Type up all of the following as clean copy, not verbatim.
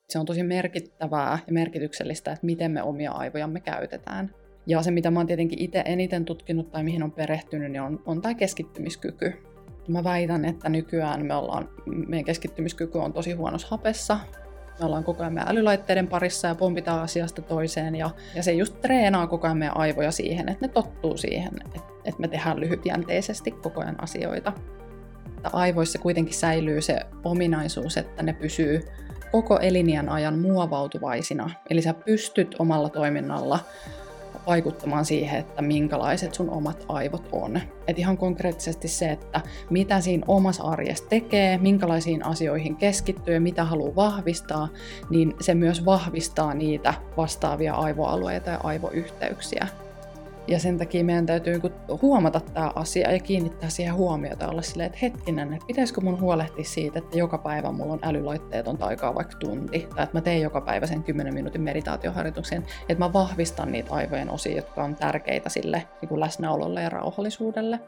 Se on tosi merkittävää ja merkityksellistä, että miten me omia aivojamme käytetään. Ja se, mitä mä oon tietenkin itse eniten tutkinut tai mihin on perehtynyt, niin on tämä keskittymiskyky. Mä väitän, että nykyään meidän keskittymiskyky on tosi huonossa hapessa. Me ollaan koko ajan meidän älylaitteiden parissa ja pompitaan asiasta toiseen. Ja se just treenaa koko ajan meidän aivoja siihen, että ne tottuu siihen, että me tehdään lyhytjänteisesti koko ajan asioita. Aivoissa kuitenkin säilyy se ominaisuus, että ne pysyy koko eliniän ajan muovautuvaisina. Eli sä pystyt omalla toiminnalla vaikuttamaan siihen, että minkälaiset sun omat aivot on. Et ihan konkreettisesti se, että mitä siinä omassa arjessa tekee, minkälaisiin asioihin keskittyy ja mitä haluaa vahvistaa, niin se myös vahvistaa niitä vastaavia aivoalueita ja aivoyhteyksiä. Ja sen takia meidän täytyy huomata tämä asia ja kiinnittää siihen huomiota ja olla silleen, että hetkinen, että pitäisikö mun huolehtia siitä, että joka päivä mulla on älylaitteetonta aikaa vaikka tunti, tai että mä teen joka päivä sen 10 minuutin meditaatioharjoituksen, että mä vahvistan niitä aivojen osia, jotka on tärkeitä sille niin kuin läsnäololle ja rauhallisuudelle.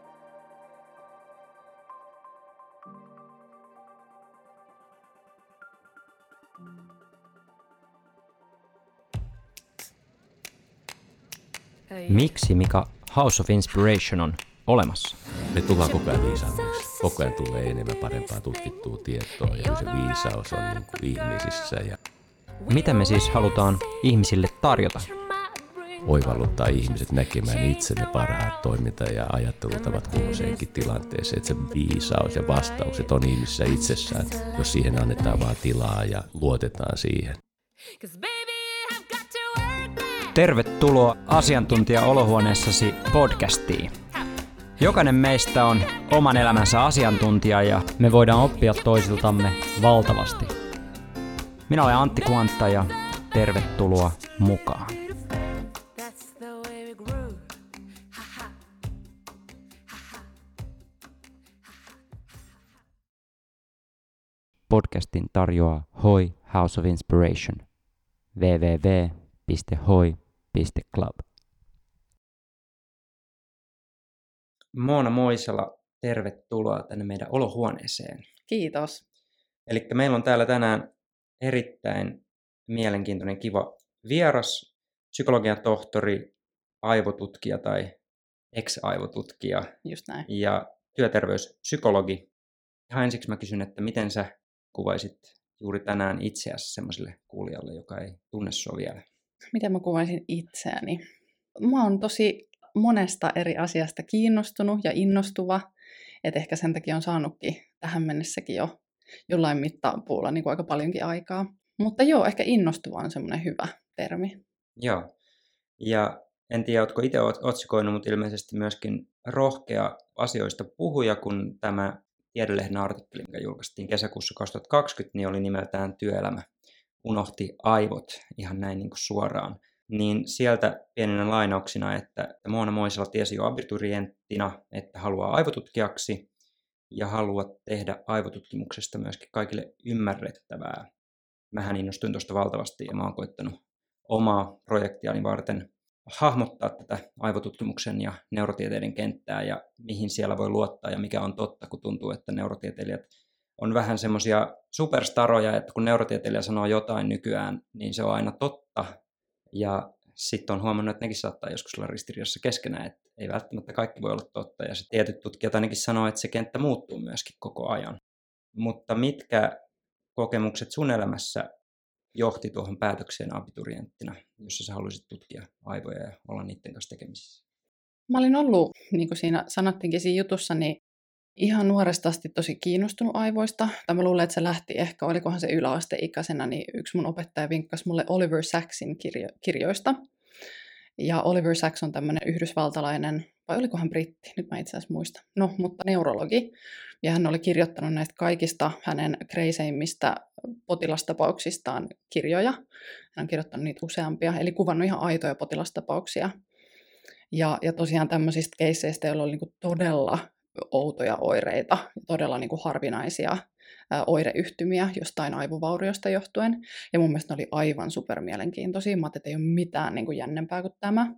Miksi, Mika, House of Inspiration on olemassa? Me tullaan koko ajan viisaammaksi. Koko ajan tulee enemmän parempaa tutkittua tietoa ja se viisaus on niin kuin ihmisissä. Ja mitä me siis halutaan ihmisille tarjota? oivalluttaa ihmiset näkemään itse ne parhaat toiminta- ja ajattelutavat kulloiseenkin tilanteeseen. Että se viisaus ja vastaukset on ihmisissä itsessään, jos siihen annetaan vaan tilaa ja luotetaan siihen. Tervetuloa asiantuntija-olohuoneessasi podcastiin. Jokainen meistä on oman elämänsä asiantuntija ja me voidaan oppia toisiltamme valtavasti. Minä olen Antti Kuantta ja tervetuloa mukaan. Podcastin tarjoaa Hoi House of Inspiration. www.hoi.club. Moona Moisala, tervetuloa tänne meidän olohuoneeseen. Kiitos. Eli meillä on täällä tänään erittäin mielenkiintoinen, kiva vieras, psykologian tohtori, aivotutkija tai ex-aivotutkija. Just näin. Ja työterveyspsykologi. Ihan ensiksi mä kysyn, että miten sä kuvaisit juuri tänään itseäsi semmoiselle kuulijalle, joka ei tunne sua vielä? Miten mä kuvaisin itseäni? Mä oon tosi monesta eri asiasta kiinnostunut ja innostuva, että ehkä sen takia on saanutkin tähän mennessäkin jo jollain mittapuulla niin kuin aika paljonkin aikaa. Mutta joo, ehkä innostuva on semmoinen hyvä termi. Joo, ja en tiedä, ootko itse otsikoinut, mutta ilmeisesti myöskin rohkea asioista puhuja, kun tämä Tiedelehden artikkeli, mikä julkaistiin kesäkuussa 2020, niin oli nimeltään Työelämä unohti aivot, ihan näin niin kuin suoraan. Niin sieltä pieninä lainauksina, että Moona Moisala tiesi jo abiturienttina, että haluaa aivotutkijaksi ja haluaa tehdä aivotutkimuksesta myöskin kaikille ymmärrettävää. Mähän innostuin tuosta valtavasti ja mä oon koittanut omaa projektiani varten hahmottaa tätä aivotutkimuksen ja neurotieteiden kenttää ja mihin siellä voi luottaa ja mikä on totta, kun tuntuu, että neurotieteilijät on vähän semmoisia superstaroja, että kun neurotieteilijä sanoo jotain nykyään, niin se on aina totta. Ja sitten on huomannut, että nekin saattaa joskus olla ristiriidassa keskenään, että ei välttämättä kaikki voi olla totta. Ja se tietyt tutkijat ainakin sanoo, että se kenttä muuttuu myöskin koko ajan. Mutta mitkä kokemukset sun elämässä johti tuohon päätökseen abiturienttina, jossa sä haluaisit tutkia aivoja ja olla niiden kanssa tekemisissä? Mä olin ollut, niin kuin siinä sanottiinkin siinä jutussa, niin ihan nuoresta asti tosi kiinnostunut aivoista. Tai mä luulen, että se lähti ehkä, olikohan se yläasteikäisenä, niin yksi mun opettaja vinkkasi mulle Oliver Sacksin kirjoista. Ja Oliver Sacks on tämmöinen yhdysvaltalainen, vai olikohan britti, nyt mä itse asiassa muista. No, mutta neurologi. Ja hän oli kirjoittanut näistä kaikista hänen kreiseimmistä potilastapauksistaan kirjoja. Hän on kirjoittanut niitä useampia, eli kuvannut ihan aitoja potilastapauksia. Ja tosiaan tämmöisistä keisseistä, joilla oli niinku todella outoja oireita, todella niinku harvinaisia oireyhtymiä jostain aivovauriosta johtuen. Ja mun mielestä ne oli aivan supermielenkiintoisia. Mä ajattelin, että ei ole mitään niin kuin jännempää kuin tämä.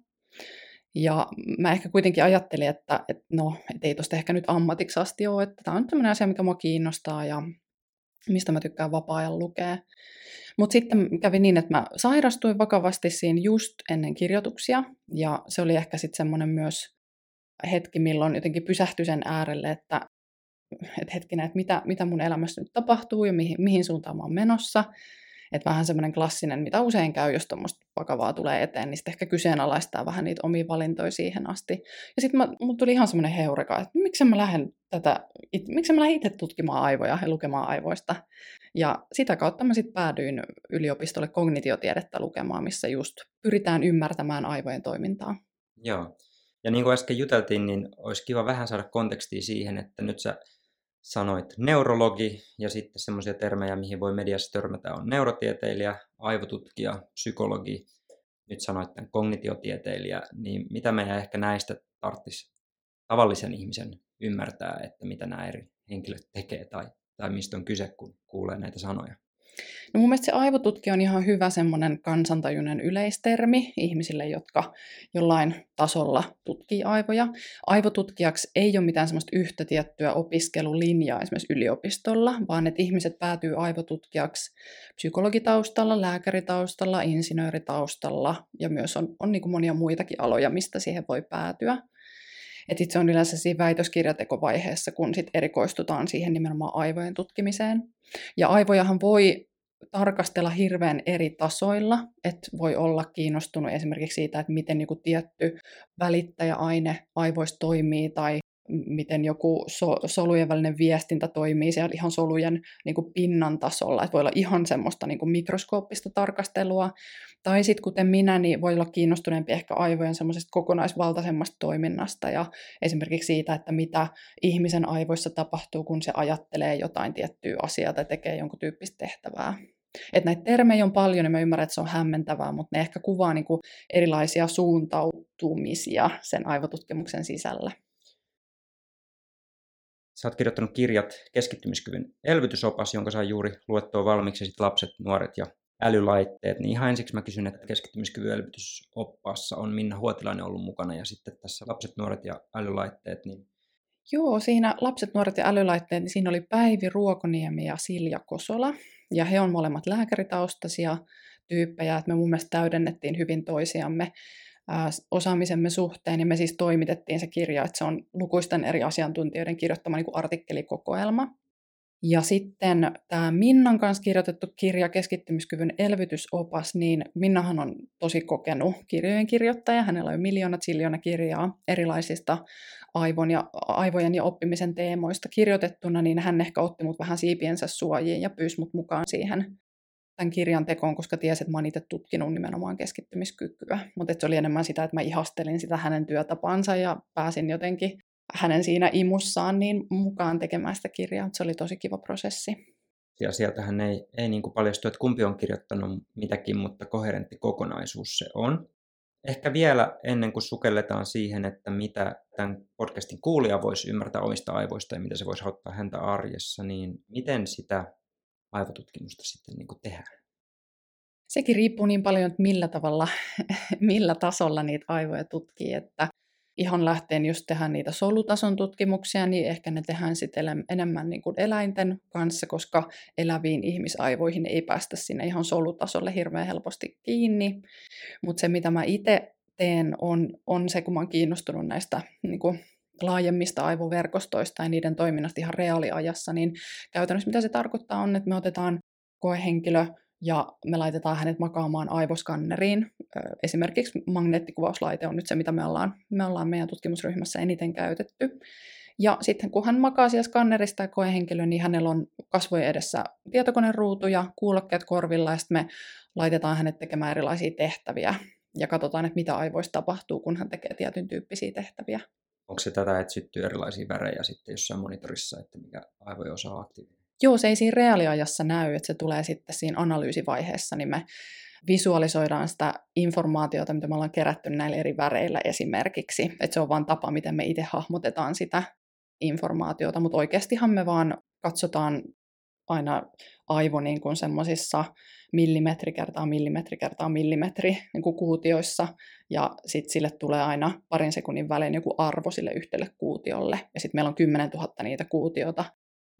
Ja mä ehkä kuitenkin ajattelin, että ei tosta ehkä nyt ammatiksi asti ole, että tämä on tämmöinen asia, mikä mua kiinnostaa. Ja mistä mä tykkään vapaa-ajan lukea. Mutta sitten kävi niin, että mä sairastuin vakavasti siinä just ennen kirjoituksia, ja se oli ehkä sitten semmoinen myös hetki, milloin jotenkin pysähtyi sen äärelle, että hetkinen, että mitä mun elämässä nyt tapahtuu ja mihin suuntaan mä oon menossa. Että vähän semmoinen klassinen, mitä usein käy, jos tuommoista vakavaa tulee eteen, niin sitten ehkä kyseenalaistaa vähän niitä omia valintoja siihen asti. Ja sitten mulla tuli ihan semmoinen heureka, että miksi mä lähden itse tutkimaan aivoja ja lukemaan aivoista. Ja sitä kautta mä sitten päädyin yliopistolle kognitiotiedettä lukemaan, missä just pyritään ymmärtämään aivojen toimintaa. Joo. Ja niin kuin äsken juteltiin, niin olisi kiva vähän saada kontekstia siihen, että nyt sä sanoit neurologi ja sitten semmoisia termejä, mihin voi mediassa törmätä, on neurotieteilijä, aivotutkija, psykologi, nyt sanoit tämän kognitiotieteilijä, niin mitä meidän ehkä näistä tarvitsisi tavallisen ihmisen ymmärtää, että mitä nämä eri henkilöt tekee tai mistä on kyse, kun kuulee näitä sanoja? No mun mielestä se aivotutkija on ihan hyvä semmoinen kansantajuinen yleistermi ihmisille, jotka jollain tasolla tutkii aivoja. Aivotutkijaksi ei ole mitään semmoista yhtä tiettyä opiskelulinjaa esimerkiksi yliopistolla, vaan että ihmiset päätyy aivotutkijaksi psykologitaustalla, lääkäritaustalla, insinööritaustalla ja myös on niin kuin monia muitakin aloja, mistä siihen voi päätyä. Et itse on yleensä siinä väitöskirjatekovaiheessa, kun sit erikoistutaan siihen nimenomaan aivojen tutkimiseen. Ja aivojahan voi tarkastella hirveän eri tasoilla, että voi olla kiinnostunut esimerkiksi siitä, että miten joku tietty välittäjäaine aivoissa toimii tai miten joku solujen välinen viestintä toimii siellä ihan solujen niin kuin pinnan tasolla. Että voi olla ihan semmoista niin kuin mikroskooppista tarkastelua. Tai sitten kuten minä, niin voi olla kiinnostuneempi ehkä aivojen semmoisesta kokonaisvaltaisemmasta toiminnasta ja esimerkiksi siitä, että mitä ihmisen aivoissa tapahtuu, kun se ajattelee jotain tiettyä asiaa tai tekee jonkun tyyppistä tehtävää. Että näitä termejä on paljon ja mä ymmärrän, että se on hämmentävää, mutta ne ehkä kuvaa niin kuin erilaisia suuntautumisia sen aivotutkimuksen sisällä. Sä oot kirjoittanut kirjat Keskittymiskyvyn elvytysopas, jonka sain juuri luettua valmiiksi, ja sitten Lapset, nuoret ja älylaitteet. Niin ihan ensiksi mä kysyn, että Keskittymiskyvyn elvytysoppaassa on Minna Huotilainen ollut mukana, ja sitten tässä Lapset, nuoret ja älylaitteet. Niin... Joo, siinä Lapset, nuoret ja älylaitteet, niin siinä oli Päivi Ruokoniemi ja Silja Kosola. Ja he on molemmat lääkäritaustaisia tyyppejä, että me mun mielestä täydennettiin hyvin toisiamme osaamisemme suhteen, ja me siis toimitettiin se kirja, että se on lukuisten eri asiantuntijoiden kirjoittama niin kuin artikkelikokoelma. Ja sitten tämä Minnan kanssa kirjoitettu kirja Keskittymiskyvyn elvytysopas, niin Minnahan on tosi kokenut kirjojen kirjoittaja. Hänellä on jo ziljoona kirjaa erilaisista aivojen ja oppimisen teemoista kirjoitettuna, niin hän ehkä otti mut vähän siipiensä suojiin ja pyysi mut mukaan siihen tämän kirjan tekoon, koska tiesi, että mä oon itse tutkinut nimenomaan keskittymiskykyä. Mutta se oli enemmän sitä, että mä ihastelin sitä hänen työtapansa ja pääsin jotenkin hänen siinä imussaan niin mukaan tekemään sitä kirjaa. Se oli tosi kiva prosessi. Ja sieltähän ei niin kuin paljastu, että kumpi on kirjoittanut mitäkin, mutta koherentti kokonaisuus se on. Ehkä vielä ennen kuin sukelletaan siihen, että mitä tämän podcastin kuulija voisi ymmärtää omista aivoista ja mitä se voisi auttaa häntä arjessa, niin miten sitä aivotutkimusta sitten niin kuin tehdään? Sekin riippuu niin paljon, että millä tavalla, millä tasolla niitä aivoja tutkii, että ihan lähteen just tehdään niitä solutason tutkimuksia, niin ehkä ne tehdään sitten enemmän niin kuin eläinten kanssa, koska eläviin ihmisaivoihin ei päästä sinne ihan solutasolle hirveän helposti kiinni. Mutta se, mitä mä itse teen, on se, kun mä oon kiinnostunut näistä niin kuin laajemmista aivoverkostoista ja niiden toiminnasta ihan reaaliajassa, niin käytännössä mitä se tarkoittaa on, että me otetaan koehenkilö ja me laitetaan hänet makaamaan aivoskanneriin. Esimerkiksi magneettikuvauslaite on nyt se, mitä me ollaan meidän tutkimusryhmässä eniten käytetty. Ja sitten kun hän makaa siellä skannerista ja koehenkilö, niin hänellä on kasvojen edessä tietokoneruutu ja kuulokkeet korvilla, ja sitten me laitetaan hänet tekemään erilaisia tehtäviä ja katsotaan, että mitä aivoissa tapahtuu, kun hän tekee tietyn tyyppisiä tehtäviä. Onko se tätä, että syttyy erilaisia värejä sitten jossain monitorissa, että mikä aivojen osa on aktiivinen? Joo, se ei siinä reaaliajassa näy, että se tulee sitten siinä analyysivaiheessa, niin me visualisoidaan sitä informaatiota, mitä me ollaan kerätty näillä eri väreillä esimerkiksi. Että se on vaan tapa, miten me itse hahmotetaan sitä informaatiota, mutta oikeastihan me vaan katsotaan aina aivo niin kuin semmoisissa millimetri kertaa millimetri kertaa millimetri niin kuin kuutioissa, ja sitten sille tulee aina parin sekunnin välein joku arvo sille yhdelle kuutiolle, ja sitten meillä on 10 000 niitä kuutiota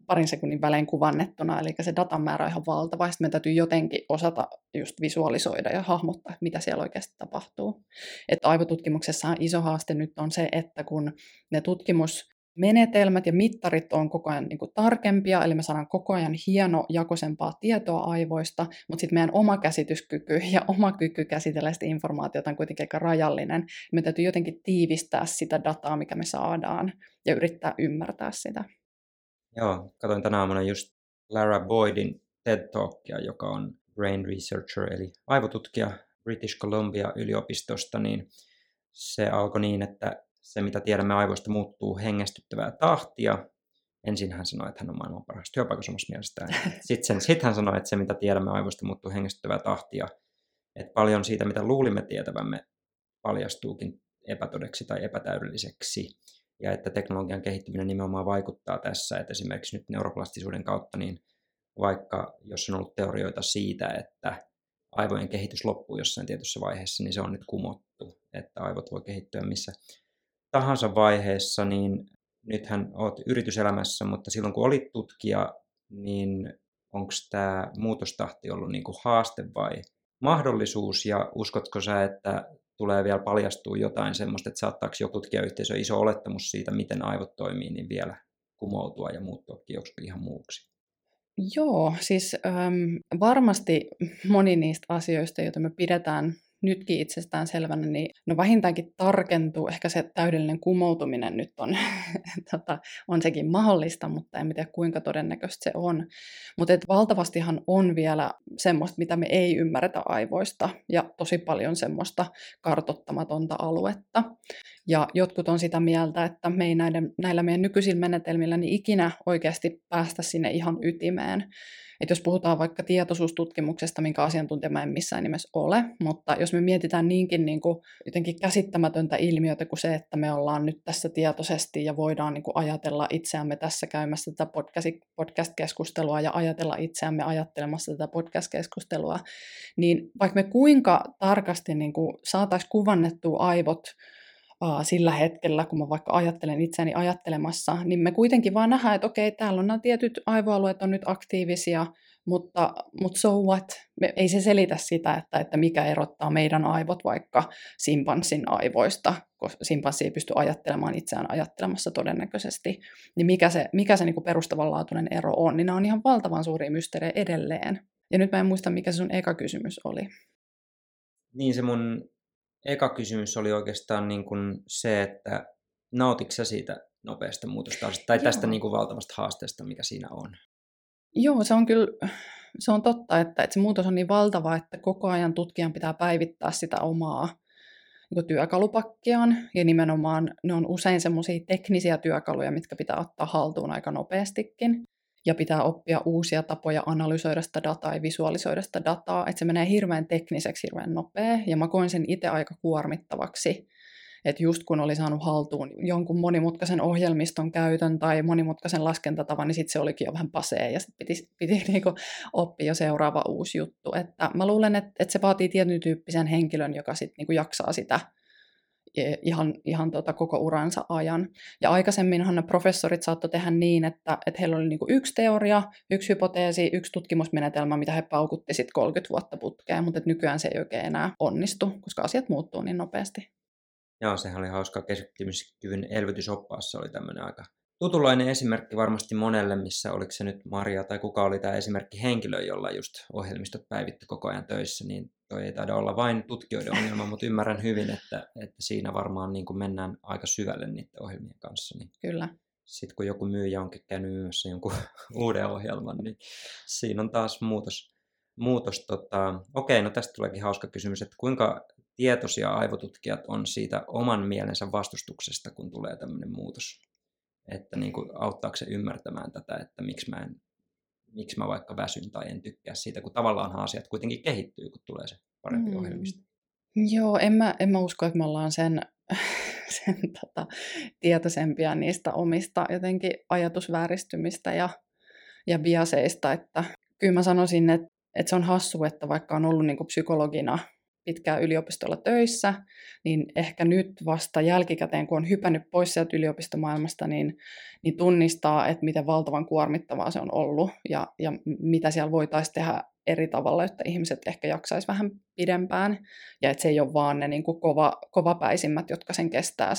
parin sekunnin välein kuvannettuna, eli se datan määrä on ihan valtava, sitten meidän täytyy jotenkin osata just visualisoida ja hahmottaa, että mitä siellä oikeasti tapahtuu. Että aivotutkimuksessa iso haaste nyt on se, että kun ne tutkimusmenetelmät ja mittarit on koko ajan niin kuin tarkempia, eli me saadaan koko ajan hienojakoisempaa tietoa aivoista, mutta sitten meidän oma käsityskyky ja oma kyky käsitellä sitä informaatiota on kuitenkin aika rajallinen. Me täytyy jotenkin tiivistää sitä dataa, mikä me saadaan, ja yrittää ymmärtää sitä. Joo, katsoin tänä aamuna just Lara Boydin TED Talkia, joka on brain researcher, eli aivotutkija British Columbia yliopistosta, niin se alkoi niin, että se mitä tiedämme aivoista muuttuu hengästyttävää tahtia. Ensin hän sanoi, että hän on maailman paras työpaikassa omassa mielestään. Sitten hän sanoi, että se mitä tiedämme aivoista muuttuu hengästyttävää tahtia. Että paljon siitä, mitä luulimme tietävämme, paljastuukin epätodeksi tai epätäydelliseksi. Ja että teknologian kehittyminen nimenomaan vaikuttaa tässä, että esimerkiksi nyt neuroplastisuuden kautta, niin vaikka jos on ollut teorioita siitä, että aivojen kehitys loppuu jossain tietyssä vaiheessa, niin se on nyt kumottu, että aivot voi kehittyä missä tahansa vaiheessa, niin nythän olet yrityselämässä, mutta silloin kun olit tutkija, niin onko tämä muutostahti ollut niin kuin haaste vai mahdollisuus, ja uskotko sä, että tulee vielä paljastua jotain semmoista, että saattaako joku tutkijayhteisö iso olettamus siitä, miten aivot toimii, niin vielä kumoutua ja muuttuakin joksikin ihan muuksi? Joo, siis varmasti moni niistä asioista, joita me pidetään nytkin itsestään selvänä, niin no vähintäänkin tarkentuu. Ehkä se täydellinen kumoutuminen nyt on, on sekin mahdollista, mutta en tiedä kuinka todennäköistä se on. Mutta valtavastihan on vielä semmoista, mitä me ei ymmärretä aivoista, ja tosi paljon semmoista kartoittamatonta aluetta. Ja jotkut on sitä mieltä, että me ei näillä meidän nykyisillä menetelmillä niin ikinä oikeasti päästä sinne ihan ytimeen. Että jos puhutaan vaikka tietoisuustutkimuksesta, minkä asiantuntija mä en missään nimessä ole, mutta jos me mietitään niinkin niin kuin jotenkin käsittämätöntä ilmiötä kuin se, että me ollaan nyt tässä tietoisesti ja voidaan niin kuin ajatella itseämme tässä käymässä tätä podcast-keskustelua ja ajatella itseämme ajattelemassa tätä podcast-keskustelua, niin vaikka me kuinka tarkasti niin kuin saataisiin kuvannettua aivot sillä hetkellä, kun mä vaikka ajattelen itseäni ajattelemassa, niin me kuitenkin vaan nähdään, että okei, täällä on nämä tietyt aivoalueet on nyt aktiivisia, mutta so what? Ei se selitä sitä, että mikä erottaa meidän aivot vaikka simpanssin aivoista, koska simpanssi ei pysty ajattelemaan itseään ajattelemassa todennäköisesti. Niin mikä se niin kuin perustavanlaatuinen ero on, niin nämä on ihan valtavan suuria mysteerejä edelleen. Ja nyt mä en muista, mikä se sun eka kysymys oli. Niin se mun eka kysymys oli oikeastaan niin kuin se, että nautitko sä siitä nopeasta muutosta tai tästä niin kuin valtavasta haasteesta, mikä siinä on? Joo, se on totta, että se muutos on niin valtava, että koko ajan tutkijan pitää päivittää sitä omaa niin kuin työkalupakkiaan, ja nimenomaan ne on usein semmoisia teknisiä työkaluja, mitkä pitää ottaa haltuun aika nopeastikin. Ja pitää oppia uusia tapoja analysoida sitä dataa ja visualisoida sitä dataa, että se menee hirveän tekniseksi, hirveän nopea, ja mä koin sen itse aika kuormittavaksi, että just kun oli saanut haltuun jonkun monimutkaisen ohjelmiston käytön tai monimutkaisen laskentatavan, niin sitten se olikin jo vähän pasee, ja sitten piti niinku oppia jo seuraava uusi juttu. Että mä luulen, että se vaatii tietyn tyyppisen henkilön, joka sitten niinku jaksaa sitä ihan koko uransa ajan. Ja aikaisemminhan ne professorit saattoi tehdä niin, että heillä oli niinku yksi teoria, yksi hypoteesi, yksi tutkimusmenetelmä, mitä he paukutti sitten 30 vuotta putkeen, mutta nykyään se ei oikein enää onnistu, koska asiat muuttuu niin nopeasti. Joo, sehän oli hauska. Keskittymiskyvyn elvytysoppaassa oli tämmöinen aika tutulainen esimerkki varmasti monelle, missä oliko se nyt Maria tai kuka oli tämä esimerkki henkilö, jolla just ohjelmistot päivitti koko ajan töissä, niin toi ei taida olla vain tutkijoiden ongelma, mutta ymmärrän hyvin, että siinä varmaan niin kuin mennään aika syvälle niiden ohjelmien kanssa. Niin kyllä. Sitten kun joku myyjä onkin käynyt myymässä jonkun uuden ohjelman, niin siinä on taas muutos. Okei, no tästä tuleekin hauska kysymys, että kuinka tietoisia aivotutkijat on siitä oman mielensä vastustuksesta, kun tulee tämmöinen muutos? Että niin kuin, auttaako se ymmärtämään tätä, että miksi mä vaikka väsyn tai en tykkää siitä, kun tavallaan asiat kuitenkin kehittyy, kun tulee se parempi ohjelmisto. Joo, en mä usko, että me ollaan sen tietoisempia niistä omista jotenkin ajatusvääristymistä ja biaseista, että kyllä mä sanoisin, että se on hassu, että vaikka on ollut niin kuin psykologina pitkään yliopistolla töissä, niin ehkä nyt vasta jälkikäteen, kun on hypännyt pois sieltä yliopistomaailmasta, niin tunnistaa, että miten valtavan kuormittavaa se on ollut ja mitä siellä voitaisiin tehdä eri tavalla, että ihmiset ehkä jaksaisi vähän pidempään ja että se ei ole vaan ne niin kuin kovapäisimmät, jotka sen kestää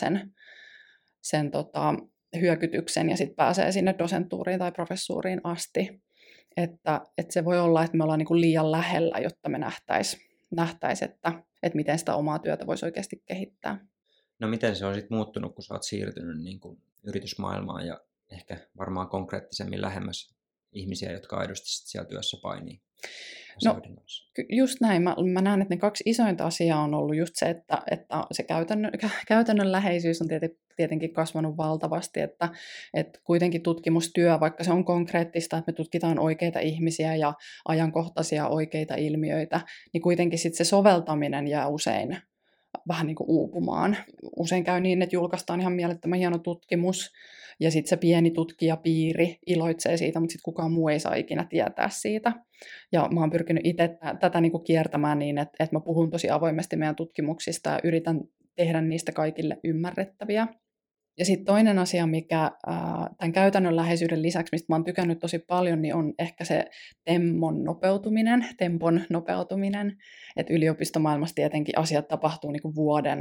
sen hyökytyksen ja sitten pääsee sinne dosentuuriin tai professuuriin asti. Että se voi olla, että me ollaan niin kuin liian lähellä, jotta me nähtäisi, että miten sitä omaa työtä voisi oikeasti kehittää. No miten se on sitten muuttunut, kun sä oot siirtynyt niin kuin yritysmaailmaan ja ehkä varmaan konkreettisemmin lähemmäs ihmisiä, jotka aidosti siellä työssä painii? No, just näin. Mä näen, että ne kaksi isointa asiaa on ollut just se, että se käytännönläheisyys on tietenkin kasvanut valtavasti, että kuitenkin tutkimustyö, vaikka se on konkreettista, että me tutkitaan oikeita ihmisiä ja ajankohtaisia oikeita ilmiöitä, niin kuitenkin sitten se soveltaminen jää usein vähän niin kuin uupumaan. Usein käy niin, että julkaistaan ihan mielettömän hieno tutkimus, ja sitten se pieni tutkijapiiri iloitsee siitä, mutta sitten kukaan muu ei saa ikinä tietää siitä. Ja mä oon pyrkinyt itse tätä niin kuin kiertämään niin, että mä puhun tosi avoimesti meidän tutkimuksista ja yritän tehdä niistä kaikille ymmärrettäviä. Ja sitten toinen asia, mikä tämän käytännönläheisyyden lisäksi, mistä mä oon tykännyt tosi paljon, niin on ehkä se tempon nopeutuminen. Että yliopistomaailmassa tietenkin asiat tapahtuu niin kuin vuoden,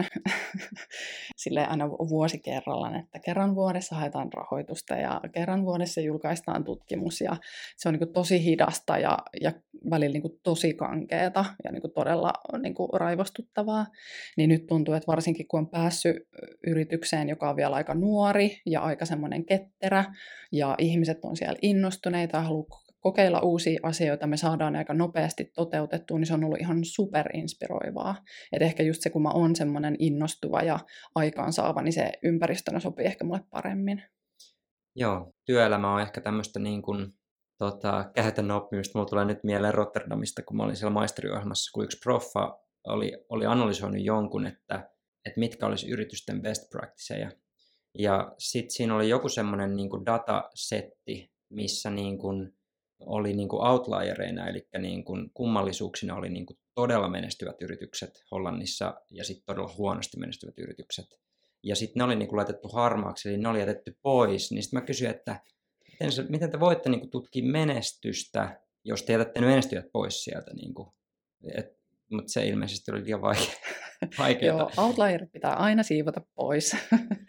silleen aina vuosi kerrallaan, että kerran vuodessa haetaan rahoitusta ja kerran vuodessa julkaistaan tutkimus. Ja se on niin kuin tosi hidasta ja välillä niin kuin tosi kankeata ja niin kuin todella niin kuin raivostuttavaa. Niin nyt tuntuu, että varsinkin kun on päässyt yritykseen, joka on vielä aika nuori ja aika semmoinen ketterä, ja ihmiset on siellä innostuneita ja haluaa kokeilla uusia asioita, me saadaan aika nopeasti toteutettua, niin se on ollut ihan superinspiroivaa. Et ehkä just se, kun mä oon semmoinen innostuva ja aikaansaava, niin se ympäristönä sopii ehkä mulle paremmin. Joo, työelämä on ehkä tämmöistä niin kuin käytännön oppimista. Mulla tulee nyt mieleen Rotterdamista, kun mä olin siellä maisteriohjelmassa, kun yksi proffa oli analysoinut jonkun, että mitkä olisi yritysten best practiceja. Ja sitten siinä oli joku semmoinen niin kuin datasetti, missä niin kuin oli niin kuin outliereina, eli niin kuin kummallisuuksina oli niin kuin todella menestyvät yritykset Hollannissa ja sitten todella huonosti menestyvät yritykset. Ja sitten ne oli niin kuin laitettu harmaaksi, eli ne oli jätetty pois. Niin sitten mä kysyin, että miten te voitte niin kuin tutkia menestystä, jos te jätätte ne menestyjät pois sieltä. Niin kuin, mutta se ilmeisesti oli liian vaikeaa. Joo, outlierit pitää aina siivota pois.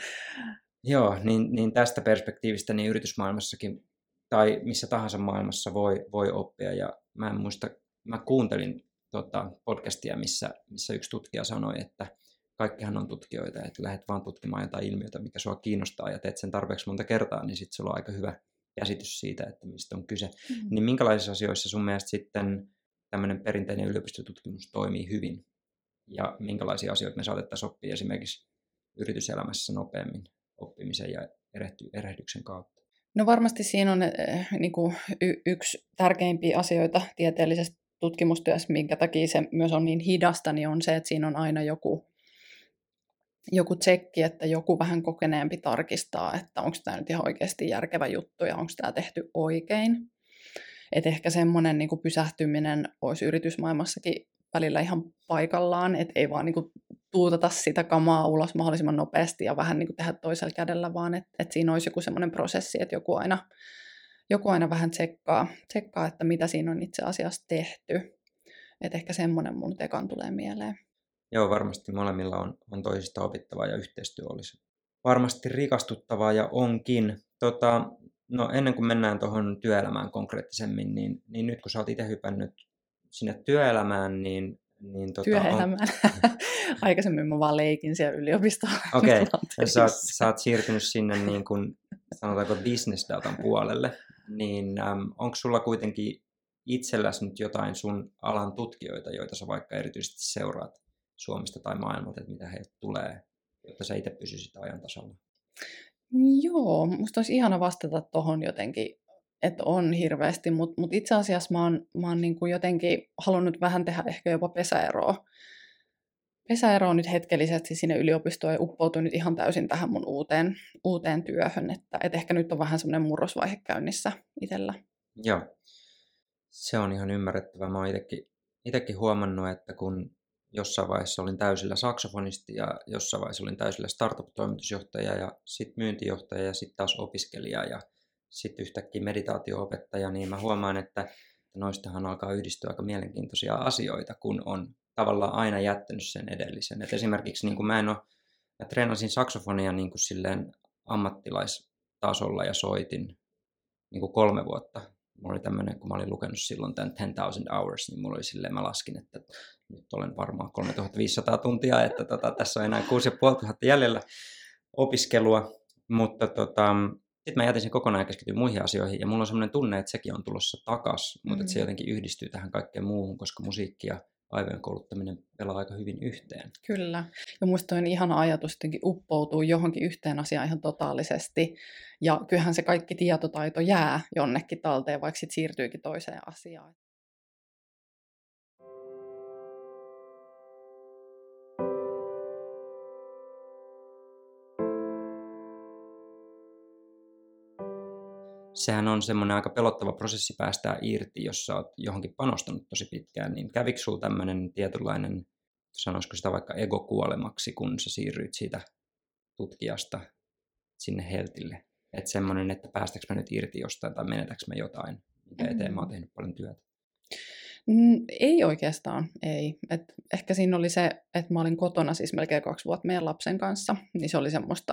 Joo, niin tästä perspektiivistä niin yritysmaailmassakin tai missä tahansa maailmassa voi oppia. Ja mä en muista, mä kuuntelin podcastia, missä yksi tutkija sanoi, että kaikkihan on tutkijoita, että lähdet vaan tutkimaan jotain ilmiötä, mikä sua kiinnostaa ja teet sen tarpeeksi monta kertaa, niin sitten sulla on aika hyvä käsitys siitä, että mistä on kyse. Mm-hmm. Niin minkälaisissa asioissa sun mielestä sitten tämmöinen perinteinen yliopistotutkimus toimii hyvin? Ja minkälaisia asioita me saatettaisiin oppia esimerkiksi yrityselämässä nopeammin oppimisen ja erehdyksen kautta? No varmasti siinä on niin kuin yksi tärkeimpiä asioita tieteellisessä tutkimustyössä, minkä takia se myös on niin hidasta, niin on se, että siinä on aina joku tsekki, että joku vähän kokeneempi tarkistaa, että onko tämä nyt ihan oikeasti järkevä juttu ja onko tämä tehty oikein. Että ehkä semmoinen niin kuin pysähtyminen olisi yritysmaailmassakin välillä ihan paikallaan, että ei vaan niin kuin tuutata sitä kamaa ulos mahdollisimman nopeasti ja vähän niin kuin tehdä toisella kädellä, vaan että siinä olisi joku semmoinen prosessi, että joku aina vähän tsekkaa, että mitä siinä on itse asiassa tehty. Että ehkä semmoinen mun tekan tulee mieleen. Joo, varmasti molemmilla on toisista opittavaa ja yhteistyö olisi varmasti rikastuttavaa ja onkin. No ennen kuin mennään tuohon työelämään konkreettisemmin, niin nyt kun sä oot itse hypännyt sinne työelämään, niin työelämään. Aikaisemmin mä vaan leikin siellä yliopistolla. Okei, sä oot siirtynyt sinne niin kuin, sanotaanko business datan puolelle, niin onko sulla kuitenkin itselläsi nyt jotain sun alan tutkijoita, joita sä vaikka erityisesti seuraat Suomesta tai maailmalta, että mitä heiltä tulee, jotta sä itse pysyisit ajan tasalla? Joo, musta olisi ihana vastata tohon jotenkin, että on hirveästi, mutta itse asiassa mä oon niin kuin jotenkin halunnut vähän tehdä ehkä jopa pesäeroa nyt hetkellisesti sinne yliopistoon ja uppoutuin nyt ihan täysin tähän mun uuteen työhön, että ehkä nyt on vähän semmoinen murrosvaihe käynnissä itsellä. Joo, se on ihan ymmärrettävää. Mä oon itsekin huomannut, että kun jossain vaiheessa olin täysillä saksofonisti ja jossain vaiheessa olin täysillä startup-toimitusjohtaja ja sitten myyntijohtaja ja sitten taas opiskelija ja sitten yhtäkkiä meditaatio-opettaja, niin mä huomaan, että noistahan alkaa yhdistyä aika mielenkiintoisia asioita, kun on tavallaan aina jättänyt sen edellisen. Et esimerkiksi niin mä treenasin saksofonia niin kuin silleen ammattilaistasolla ja soitin niin kuin 3 vuotta. Mulla oli tämmöinen, kun mä olin lukenut silloin tämän 10,000 hours, niin mulla oli silleen, mä laskin, että nyt olen varmaan 3500 tuntia, että tässä on enää 6500 jäljellä opiskelua, mutta sitten mä jätin sen kokonaan ja keskityin muihin asioihin, ja mulla on semmoinen tunne, että sekin on tulossa takas, mutta että se jotenkin yhdistyy tähän kaikkeen muuhun, koska musiikki ja aivojen kouluttaminen pelaa aika hyvin yhteen. Kyllä. Ja musta on ihana ajatus jotenkin uppoutuu johonkin yhteen asiaan ihan totaalisesti. Ja kyllähän se kaikki tietotaito jää jonnekin talteen, vaikka sit siirtyykin toiseen asiaan. Sehän on semmoinen aika pelottava prosessi päästää irti, jos sä oot johonkin panostanut tosi pitkään, niin kävikö sulla tämmöinen tietynlainen, sanoisiko sitä vaikka egokuolemaksi, kun sä siirryit siitä tutkijasta sinne heltille? Että semmoinen, että päästäkö mä nyt irti jostain tai menetäkö mä jotain, mitä eteen mä oon tehnyt paljon työtä? Ei oikeastaan, ei. Ehkä siinä oli se, että mä olin kotona siis melkein 2 vuotta meidän lapsen kanssa, niin se oli semmoista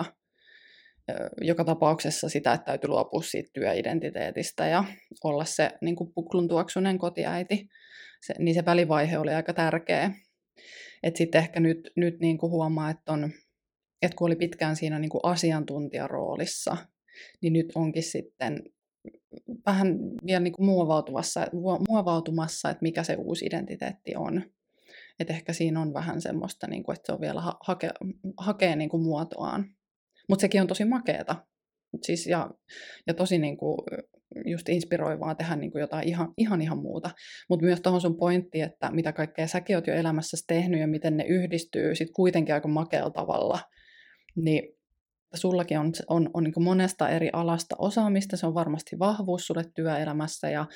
joka tapauksessa sitä, että täytyy luopua siitä työidentiteetistä ja olla se niin kuin pukluntuoksunen kotiäiti. Niin se välivaihe oli aika tärkeä. Sitten ehkä nyt niin kuin huomaa, että kun oli pitkään siinä niin kuin asiantuntijaroolissa, niin nyt onkin sitten vähän vielä niin kuin muovautumassa, että mikä se uusi identiteetti on. Että ehkä siinä on vähän semmoista, niin kuin, että se on vielä hakee niin kuin muotoaan. Mutta sekin on tosi makeeta. Siis ja tosi niin kuin just inspiroivaa tehdä niin kuin jotain ihan muuta. Mutta myös tuohon sun pointtiin, että mitä kaikkea säkin oot jo elämässäsi tehnyt ja miten ne yhdistyy sit kuitenkin aika makealla tavalla, niin sullakin on niin kuin monesta eri alasta osaamista, se on varmasti vahvuus sulle työelämässä ja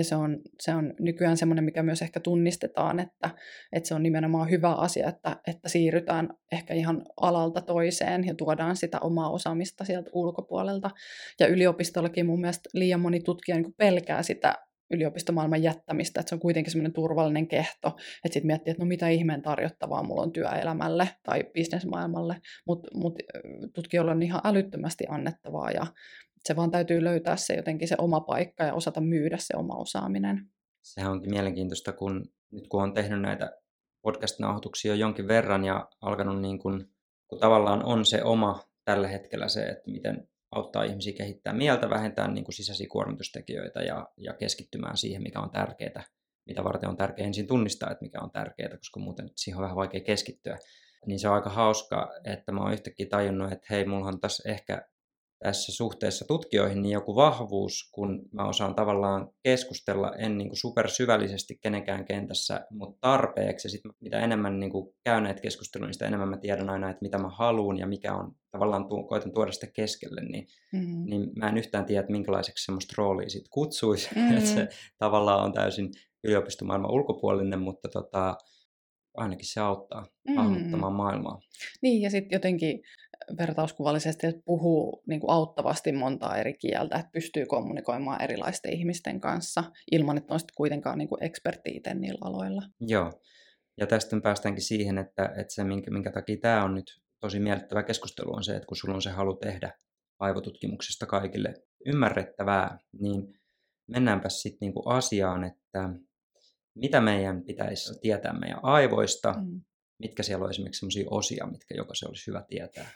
se on nykyään semmoinen, mikä myös ehkä tunnistetaan, että se on nimenomaan hyvä asia, että siirrytään ehkä ihan alalta toiseen ja tuodaan sitä omaa osaamista sieltä ulkopuolelta. Ja yliopistollakin mun mielestä liian moni tutkija niin kuin pelkää sitä yliopistomaailman jättämistä, että se on kuitenkin semmoinen turvallinen kehto, että sitten miettii, että no mitä ihmeen tarjottavaa mulla on työelämälle tai bisnesmaailmalle, mutta tutkijoilla on ihan älyttömästi annettavaa ja se vaan täytyy löytää se jotenkin se oma paikka ja osata myydä se oma osaaminen. Sehän onkin mielenkiintoista, kun on tehnyt näitä podcast-nauhoituksia jonkin verran ja alkanut niin kun tavallaan on se oma tällä hetkellä se, että miten auttaa ihmisiä kehittää mieltä, vähentää niin kuin sisäisiä kuormitustekijöitä ja keskittymään siihen, mikä on tärkeää, mitä varten on tärkeää ensin tunnistaa, että mikä on tärkeää, koska muuten siihen on vähän vaikea keskittyä. Niin se on aika hauska, että mä oon yhtäkkiä tajunnut, että hei, mulla on tässä suhteessa tutkijoihin niin joku vahvuus, kun mä osaan tavallaan keskustella, en niin kuin supersyvällisesti kenenkään kentässä, mutta tarpeeksi. Ja sitten mitä enemmän niin kuin käyn näitä keskusteluja, niin sitä enemmän mä tiedän aina, että mitä mä haluan ja mikä on tavallaan, koitan tuoda sitä keskelle. Niin mä en yhtään tiedä, että minkälaiseksi semmoista roolia sit kutsuisi. Että se tavallaan on täysin yliopistomaailman ulkopuolinen, mutta ainakin se auttaa hahmottamaan maailmaa. Niin, ja sitten jotenkin vertauskuvallisesti, että puhuu niin kuin auttavasti montaa eri kieltä, että pystyy kommunikoimaan erilaisten ihmisten kanssa ilman, että on sitten kuitenkaan niin kuin ekspertiite niillä aloilla. Joo, ja tästä päästäänkin siihen, että se minkä takia tämä on nyt tosi miellyttävä keskustelu on se, että kun sulla on se halu tehdä aivotutkimuksesta kaikille ymmärrettävää, niin mennäänpäs sitten niin kuin asiaan, että mitä meidän pitäisi tietää meidän aivoista, mitkä siellä on esimerkiksi sellaisia osia, mitkä jokaisen olisi hyvä tietää?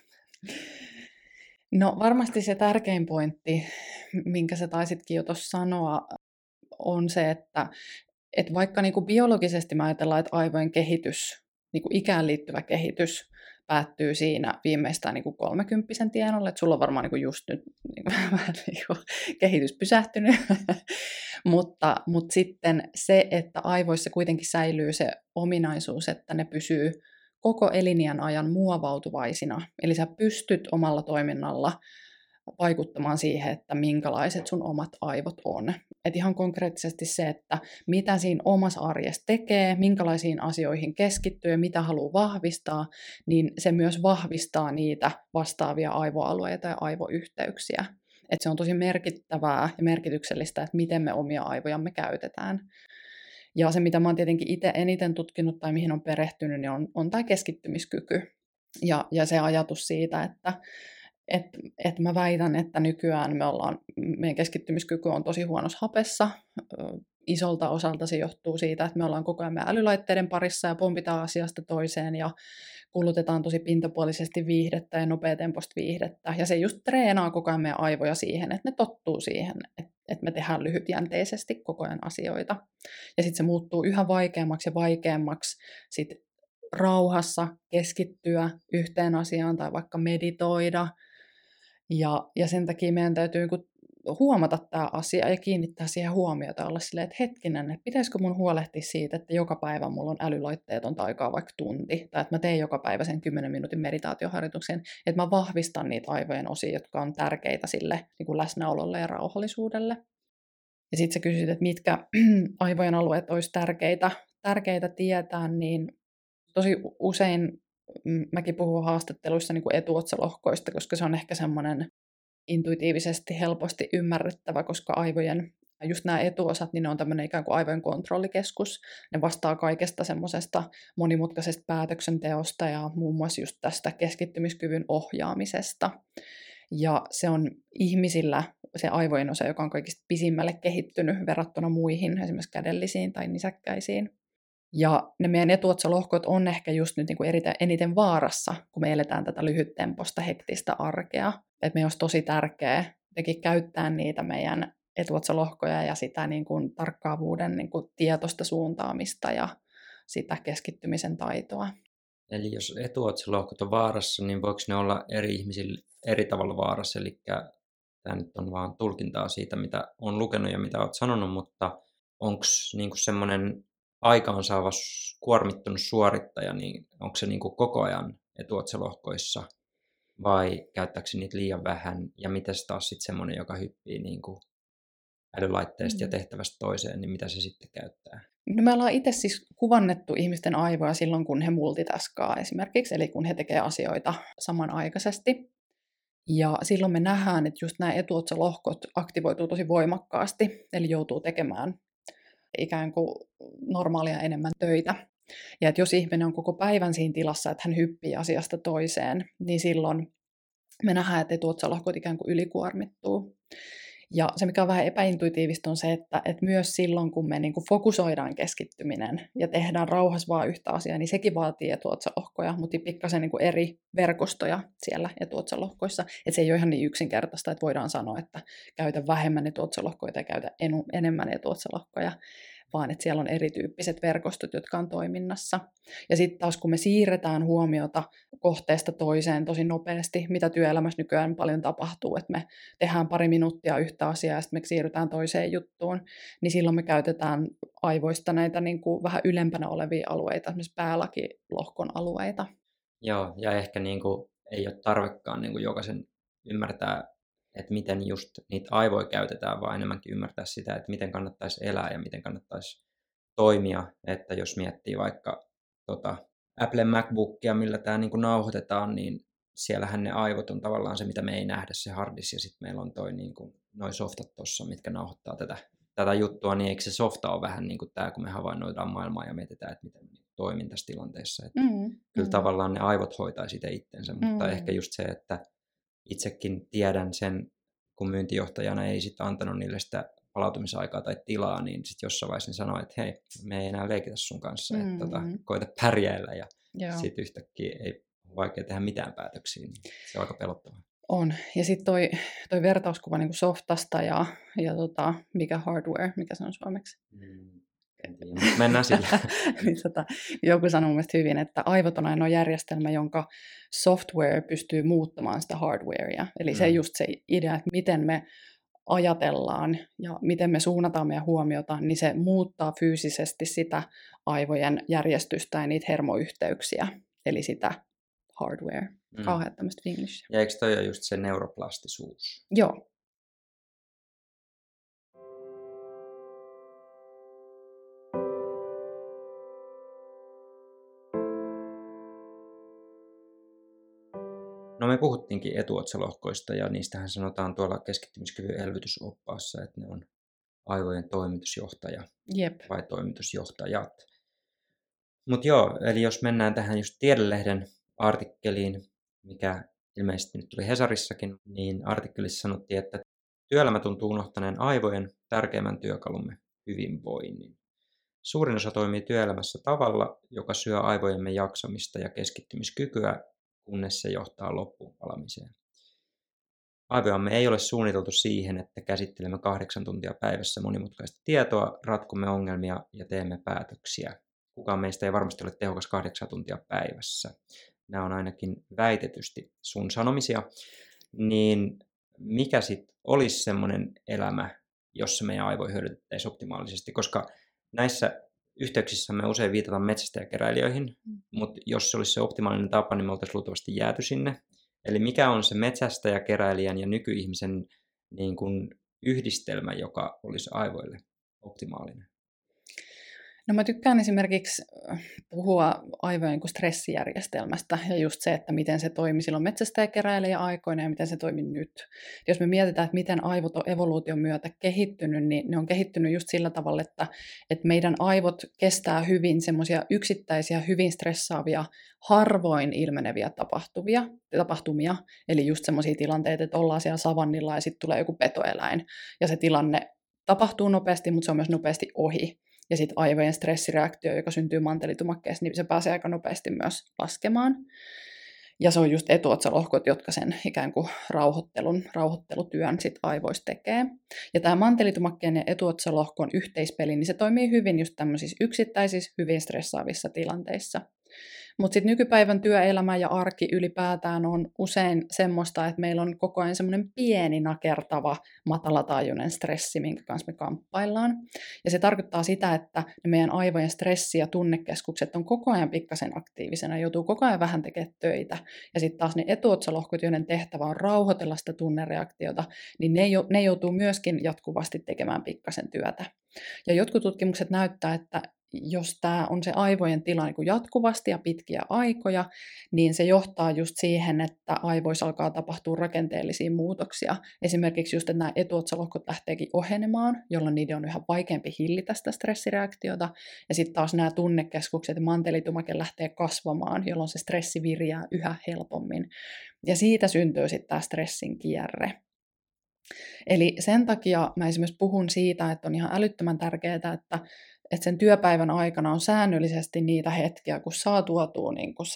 No varmasti se tärkein pointti, minkä sä taisitkin jo tuossa sanoa, on se, että vaikka niin kuin biologisesti me ajatellaan, että aivojen kehitys, niin kuin ikään liittyvä kehitys, päättyy siinä viimeistään niin kuin 30 tienolle, että sulla on varmaan niin kuin just nyt vähän niin kuin kehitys pysähtynyt, mutta sitten se, että aivoissa kuitenkin säilyy se ominaisuus, että ne pysyy koko eliniän ajan muovautuvaisina, eli sä pystyt omalla toiminnalla vaikuttamaan siihen, että minkälaiset sun omat aivot on. Et ihan konkreettisesti se, että mitä siinä omassa arjessa tekee, minkälaisiin asioihin keskittyy ja mitä haluaa vahvistaa, niin se myös vahvistaa niitä vastaavia aivoalueita ja aivoyhteyksiä. Et se on tosi merkittävää ja merkityksellistä, että miten me omia aivojamme käytetään. Ja se, mitä mä oon tietenkin itse eniten tutkinut tai mihin on perehtynyt, niin on tämä keskittymiskyky. Ja se ajatus siitä, että mä väitän, että nykyään meidän keskittymiskyky on tosi huonossa hapessa. Isolta osalta se johtuu siitä, että me ollaan koko ajan meidän älylaitteiden parissa ja pompitaan asiasta toiseen ja kulutetaan tosi pintapuolisesti viihdettä ja nopeatempoista viihdettä. Ja se just treenaa koko ajan meidän aivoja siihen, että ne tottuu siihen, että me tehdään lyhytjänteisesti koko ajan asioita. Ja sitten se muuttuu yhä vaikeammaksi ja vaikeammaksi sit rauhassa keskittyä yhteen asiaan tai vaikka meditoida. Ja sen takia meidän täytyy huomata tämä asia ja kiinnittää siihen huomiota ja olla silleen, että hetkinen, että pitäisikö mun huolehtia siitä, että joka päivä mulla on älylaitteetonta aikaa vaikka tunti, tai että mä teen joka päivä sen 10 minuutin meditaatioharjoituksen, että mä vahvistan niitä aivojen osia, jotka on tärkeitä sille niin kuin läsnäololle ja rauhallisuudelle. Ja sitten sä kysyt, että mitkä aivojen alueet olisi tärkeitä tietää, niin tosi usein mäkin puhun haastatteluissa niin kuin etuotsalohkoista, koska se on ehkä semmoinen intuitiivisesti helposti ymmärrettävä, koska aivojen, just nämä etuosat, niin ne on tämmöinen ikään kuin aivojen kontrollikeskus. Ne vastaa kaikesta semmoisesta monimutkaisesta päätöksenteosta ja muun muassa just tästä keskittymiskyvyn ohjaamisesta. Ja se on ihmisillä se aivojen osa, joka on kaikista pisimmälle kehittynyt verrattuna muihin, esimerkiksi kädellisiin tai nisäkkäisiin. Ja ne meidän etuotsalohkot on ehkä just nyt niin kuin eniten vaarassa, kun me eletään tätä lyhyttemposta hektistä arkea. Että meidän olisi tosi tärkeää käyttää niitä meidän etuotsalohkoja ja sitä niin kuin tarkkaavuuden niin kuin tietoista suuntaamista ja sitä keskittymisen taitoa. Eli jos etuotsalohkot on vaarassa, niin voiko ne olla eri ihmisillä eri tavalla vaarassa? Eli tämä nyt on vaan tulkintaa siitä, mitä olen lukenut ja mitä olet sanonut, mutta onko niin semmoinen aikaansaava kuormittunut suorittaja, niin onko se niin kuin koko ajan etuotsalohkoissa vai käyttääkö se niitä liian vähän? Ja miten taas sitten semmoinen, joka hyppii niin kuin älylaitteesta ja tehtävästä toiseen, niin mitä se sitten käyttää? No me ollaan itse siis kuvannettu ihmisten aivoja silloin, kun he multitaskaa esimerkiksi, eli kun he tekevät asioita samanaikaisesti. Ja silloin me nähdään, että just nämä etuotsalohkot aktivoituu tosi voimakkaasti, eli joutuu tekemään ikään kuin normaalia enemmän töitä. Ja että jos ihminen on koko päivän siinä tilassa, että hän hyppii asiasta toiseen, niin silloin me nähdään, että etuotsalohkot ikään kuin ylikuormittuu. Ja se, mikä on vähän epäintuitiivista, on se, että myös silloin, kun me niin kuin fokusoidaan keskittyminen ja tehdään rauhassa vaan yhtä asiaa, niin sekin vaatii etuotsalohkoja, mutta pikkasen niin kuin eri verkostoja siellä etuotsalohkoissa. Että se ei ole ihan niin yksinkertaista, että voidaan sanoa, että käytä vähemmän etuotsalohkoja tai käytä enemmän etuotsalohkoja, vaan että siellä on erityyppiset verkostot, jotka on toiminnassa. Ja sitten taas, kun me siirretään huomiota kohteesta toiseen tosi nopeasti, mitä työelämässä nykyään paljon tapahtuu, että me tehdään pari minuuttia yhtä asiaa ja sitten me siirrytään toiseen juttuun, niin silloin me käytetään aivoista näitä niin kuin vähän ylempänä olevia alueita, esimerkiksi päälakilohkon alueita. Joo, ja ehkä niin kuin ei ole tarvekaan niin kuin jokaisen ymmärtää, että miten just niitä aivoja käytetään, vaan enemmänkin ymmärtää sitä, että miten kannattaisi elää ja miten kannattaisi toimia. Että jos miettii vaikka Applen MacBookia, millä tämä niin kuin nauhoitetaan, niin siellähän ne aivot on tavallaan se, mitä me ei nähdä, se harddisk, ja sitten meillä on niin kuin noi softat tuossa, mitkä nauhoittaa tätä juttua, niin eikö se softa ole vähän niin kuin tämä, kun me havainnoidaan maailmaa ja mietitään, että miten toimin tässä tilanteessa. Että kyllä tavallaan ne aivot hoitaisi itsensä, mutta ehkä just se, että itsekin tiedän sen, kun myyntijohtajana ei sitten antanut niille sitä palautumisaikaa tai tilaa, niin sitten jossain vaiheessa sanoi, että hei, me ei enää leikitä sun kanssa, että koita pärjäillä, ja sitten yhtäkkiä ei ole vaikea tehdä mitään päätöksiä, niin se on aika pelottavaa. On, ja sitten toi vertauskuva niin kuin softasta ja mikä hardware, mikä se on suomeksi? Mennään sillä. Niin, joku sanoi mielestäni hyvin, että aivot on ainoa järjestelmä, jonka software pystyy muuttamaan sitä hardwarea. Eli se just se idea, että miten me ajatellaan ja miten me suunnataan meidän huomiota, niin se muuttaa fyysisesti sitä aivojen järjestystä ja niitä hermoyhteyksiä, eli sitä hardware. Kauhean tämmöistä finglishia. Ja eikö toi ole just se neuroplastisuus? Joo. No me puhuttiinkin etuotsalohkoista ja niistähän sanotaan tuolla keskittymiskyvyn elvytysoppaassa, että ne on aivojen toimitusjohtaja Jep. vai toimitusjohtajat. Mutta joo, eli jos mennään tähän just Tiedelehden artikkeliin, mikä ilmeisesti nyt tuli Hesarissakin, niin artikkelissa sanottiin, että työelämä tuntuu unohtaneen aivojen tärkeimmän työkalumme, hyvinvoinnin. Suurin osa toimii työelämässä tavalla, joka syö aivojemme jaksamista ja keskittymiskykyä, kunnes se johtaa loppuunpalamiseen. Aivojamme ei ole suunniteltu siihen, että käsittelemme 8 tuntia päivässä monimutkaista tietoa, ratkomme ongelmia ja teemme päätöksiä. Kukaan meistä ei varmasti ole tehokas 8 tuntia päivässä. Nämä on ainakin väitetysti sun sanomisia. Niin mikä sitten olisi semmoinen elämä, jossa meidän aivoja hyödynnettäisiin optimaalisesti? Koska näissä yhteyksissä me usein viitataan metsästäjäkeräilijöihin, mutta jos se olisi se optimaalinen tapa, niin me oltaisiin luultavasti jääty sinne. Eli mikä on se metsästäjäkeräilijän ja nykyihmisen niin kuin yhdistelmä, joka olisi aivoille optimaalinen? No mä tykkään esimerkiksi puhua aivojen kuin stressijärjestelmästä ja just se, että miten se toimi silloin metsästäjäkeräilijän aikoina ja miten se toimii nyt. Jos me mietitään, että miten aivot on evoluution myötä kehittynyt, niin ne on kehittynyt just sillä tavalla, että meidän aivot kestää hyvin semmoisia yksittäisiä, hyvin stressaavia, harvoin ilmeneviä tapahtumia. Eli just semmoisia tilanteita, että ollaan siellä savannilla ja sitten tulee joku petoeläin ja se tilanne tapahtuu nopeasti, mutta se on myös nopeasti ohi. Ja sitten aivojen stressireaktio, joka syntyy mantelitumakkeessa, niin se pääsee aika nopeasti myös laskemaan. Ja se on just etuotsalohkot, jotka sen ikään kuin rauhoittelutyön sit aivoissa tekee. Ja tämä mantelitumakkeen ja etuotsalohkon yhteispeli, niin se toimii hyvin just tämmöisissä yksittäisissä, hyvin stressaavissa tilanteissa. Mutta sitten nykypäivän työelämä ja arki ylipäätään on usein semmoista, että meillä on koko ajan semmoinen pieni nakertava matalataajuinen stressi, minkä kanssa me kamppaillaan. Ja se tarkoittaa sitä, että ne meidän aivojen stressi- ja tunnekeskukset on koko ajan pikkasen aktiivisena, joutuu koko ajan vähän tekemään töitä. Ja sitten taas ne etuotsalohkot, joiden tehtävä on rauhoitella sitä tunnereaktiota, niin ne joutuu myöskin jatkuvasti tekemään pikkasen työtä. Ja jotkut tutkimukset näyttää, että jos tämä on se aivojen tila niin kuin jatkuvasti ja pitkiä aikoja, niin se johtaa just siihen, että aivoissa alkaa tapahtua rakenteellisia muutoksia. Esimerkiksi just, että nämä etuotsalohkot lähteekin ohenemaan, jolloin niiden on yhä vaikeampi hillitä sitä stressireaktiota. Ja sitten taas nämä tunnekeskukset ja mantelitumake lähtee kasvamaan, jolloin se stressi virjää yhä helpommin. Ja siitä syntyy sitten tämä stressin kierre. Eli sen takia mä esimerkiksi puhun siitä, että on ihan älyttömän tärkeää, että sen työpäivän aikana on säännöllisesti niitä hetkiä, kun saa tuotua niin kun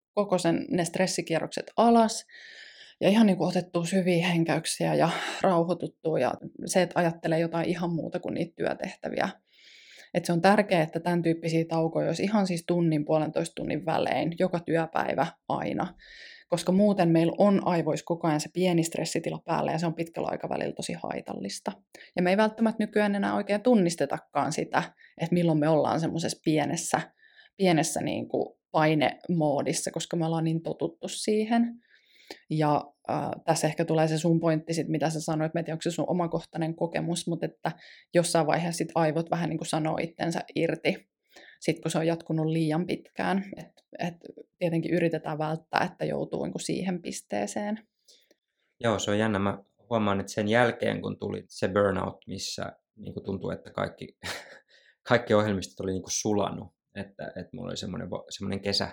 ne stressikierrokset alas ja ihan niin kuin otettua syviä henkäyksiä ja rauhoituttua ja se, että ajattelee jotain ihan muuta kuin niitä työtehtäviä. Että se on tärkeää, että tämän tyyppisiä taukoja olisi ihan siis tunnin, 1,5 tunnin välein, joka työpäivä aina. Koska muuten meillä on aivoissa koko ajan se pieni stressitila päällä ja se on pitkällä aikavälillä tosi haitallista. Ja me ei välttämättä nykyään enää oikein tunnistetakaan sitä, että milloin me ollaan semmoisessa pienessä niin kuin painemoodissa, koska me ollaan niin totuttu siihen. Ja tässä ehkä tulee se sun pointti, sit, mitä sä sanoit, mä en tiedä, onko se sun omakohtainen kokemus, mutta että jossain vaiheessa sit aivot vähän niin kuin sanoo itsensä irti, sitten kun se on jatkunut liian pitkään. Et tietenkin yritetään välttää, että joutuu niin kuin siihen pisteeseen. Joo, se on jännä. Mä huomaan, että sen jälkeen, kun tuli se burnout, missä niin kuin tuntuu, että kaikki ohjelmistot oli niin kuin sulanut. Että mulla oli semmoinen kesä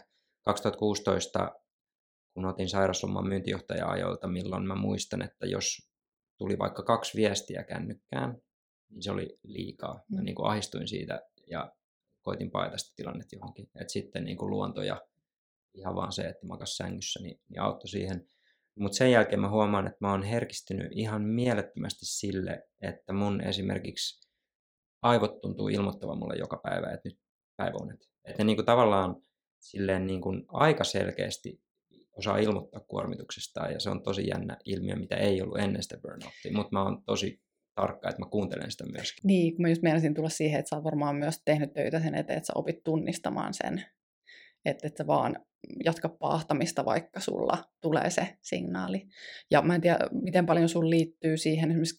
2016, kun otin sairausloman myyntijohtaja-ajoilta, milloin mä muistan, että jos tuli vaikka 2 viestiä kännykkään, niin se oli liikaa. Mä niin kuin ahdistuin siitä ja koitin paeta sitä tilannetta johonkin. Et sitten niin kuin luonto ja ihan vaan se, että makas sängyssä, niin auttoi siihen. Mutta sen jälkeen mä huomaan, että mä oon herkistynyt ihan mielettömästi sille, että mun esimerkiksi aivot tuntuu ilmoittavan mulle joka päivä, että nyt päiväunet. Että ne niin kuin tavallaan silleen niin kuin aika selkeästi osaa ilmoittaa kuormituksestaan, ja se on tosi jännä ilmiö, mitä ei ollut ennen sitä burnouttia, mutta mä oon tosi tarkka, että mä kuuntelen sitä myöskin. Niin, kun mä just meinasin tulla siihen, että sä oot varmaan myös tehnyt töitä sen eteen, että sä opit tunnistamaan sen, että sä vaan jatka paahtamista, vaikka sulla tulee se signaali. Ja mä en tiedä, miten paljon sun liittyy siihen esimerkiksi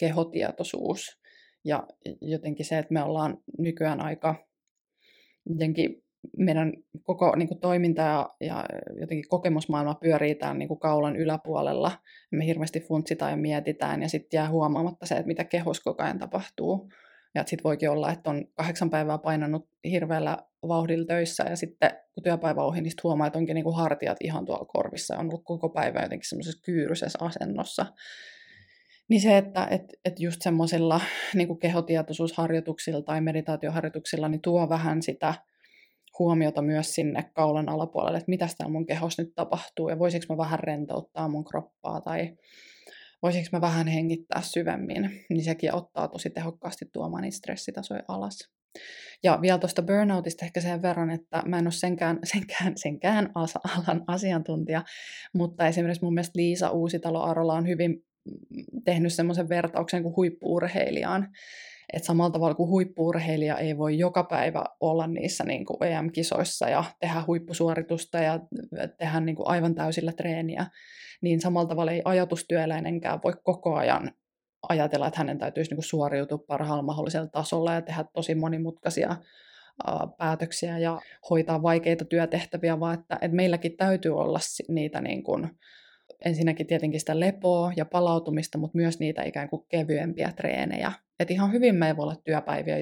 kehotietoisuus, ja jotenkin se, että me ollaan nykyään aika jotenkin meidän koko niin kuin toiminta ja jotenkin kokemusmaailma pyörii tämän niin kuin kaulan yläpuolella. Me hirveästi funtsitaan ja mietitään ja sitten jää huomaamatta se, että mitä kehossa koko ajan tapahtuu. Ja sitten voikin olla, että on 8 päivää painanut hirveällä vauhdilla töissä ja sitten kun työpäivä ohi, niin huomaa, että onkin niin kuin hartiat ihan tuolla korvissa ja on ollut koko päivä jotenkin semmoisessa kyyryisessä asennossa. Niin se, että just semmoisilla niin kuin kehotietoisuusharjoituksilla tai meditaatioharjoituksilla niin tuo vähän sitä huomiota myös sinne kaulan alapuolelle, että mitä täällä mun kehossa nyt tapahtuu ja voisinko mä vähän rentouttaa mun kroppaa tai voisinko mä vähän hengittää syvemmin, niin sekin auttaa tosi tehokkaasti tuomaan niitä stressitasoja alas. Ja vielä tuosta burnoutista ehkä sen verran, että mä en ole senkään alan asiantuntija, mutta esimerkiksi mun mielestä Liisa Uusitalo-Arola on hyvin tehnyt semmoisen vertauksen kuin huippu-urheilijaan. Että samalla tavalla kuin huippu-urheilija ei voi joka päivä olla niissä niin kuin EM-kisoissa ja tehdä huippusuoritusta ja tehdä niin kuin aivan täysillä treeniä, niin samalla tavalla ei ajatustyöläinenkään voi koko ajan ajatella, että hänen täytyisi niin kuin suoriutua parhaalla mahdollisella tasolla ja tehdä tosi monimutkaisia päätöksiä ja hoitaa vaikeita työtehtäviä, vaan että meilläkin täytyy olla niitä niin kuin, ensinnäkin tietenkin sitä lepoa ja palautumista, mutta myös niitä ikään kuin kevyempiä treenejä. Et ihan hyvin me voi olla työpäiviä,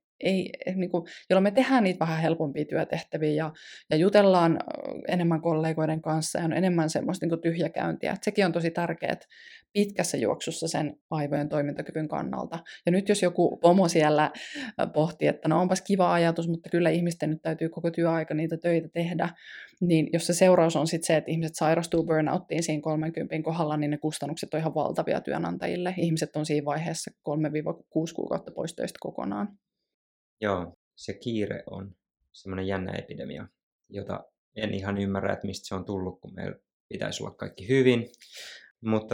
jolloin me tehdään niitä vähän helpompia työtehtäviä ja jutellaan enemmän kollegoiden kanssa ja on enemmän semmoista niin kuin tyhjäkäyntiä. Et sekin on tosi tärkeää pitkässä juoksussa sen aivojen toimintakyvyn kannalta. Ja nyt jos joku pomo siellä pohtii, että no onpas kiva ajatus, mutta kyllä ihmisten nyt täytyy koko työaika niitä töitä tehdä, niin jos se seuraus on sitten se, että ihmiset sairastuu burnouttiin siinä 30 kohdalla, niin ne kustannukset on ihan valtavia työnantajille. Ihmiset on siinä vaiheessa 3-6 kuukautta pois töistä kokonaan. Joo, se kiire on semmoinen jännä epidemia, jota en ihan ymmärrä, että mistä se on tullut, kun meillä pitäisi olla kaikki hyvin. Mutta